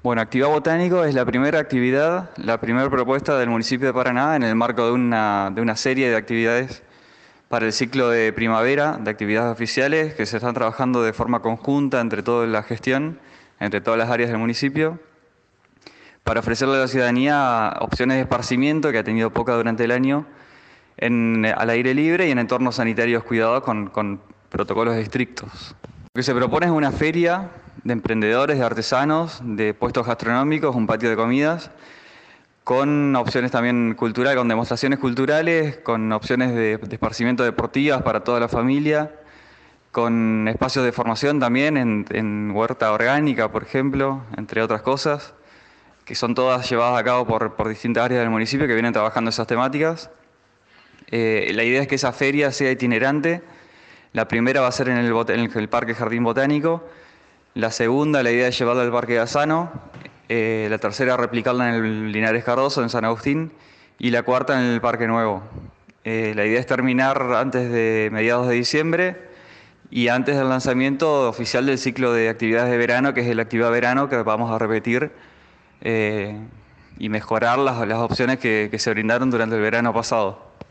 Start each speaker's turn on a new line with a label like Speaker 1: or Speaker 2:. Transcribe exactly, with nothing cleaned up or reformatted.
Speaker 1: Bueno, Activa Botánico es la primera actividad, la primera propuesta del municipio de Paraná en el marco de una, de una serie de actividades para el ciclo de primavera de actividades oficiales que se están trabajando de forma conjunta entre toda la gestión, entre todas las áreas del municipio, para ofrecerle a la ciudadanía opciones de esparcimiento que ha tenido poca durante el año en, al aire libre y en entornos sanitarios cuidados con, con protocolos estrictos. Lo que se propone es una feria de emprendedores, de artesanos, de puestos gastronómicos, un patio de comidas, con opciones también culturales, con demostraciones culturales, con opciones de, de esparcimiento deportivas para toda la familia, con espacios de formación también en, en huerta orgánica, por ejemplo, entre otras cosas, que son todas llevadas a cabo por, por distintas áreas del municipio que vienen trabajando esas temáticas. Eh, la idea es que esa feria sea itinerante. La primera va a ser en el, en el Parque Jardín Botánico. La segunda, la idea es llevarla al Parque de Asano. Eh, la tercera, replicarla en el Linares Cardoso, en San Agustín. Y la cuarta, en el Parque Nuevo. Eh, la idea es terminar antes de mediados de diciembre y antes del lanzamiento oficial del ciclo de actividades de verano, que es el Activa Verano, que vamos a repetir eh, y mejorar las, las opciones que, que se brindaron durante el verano pasado.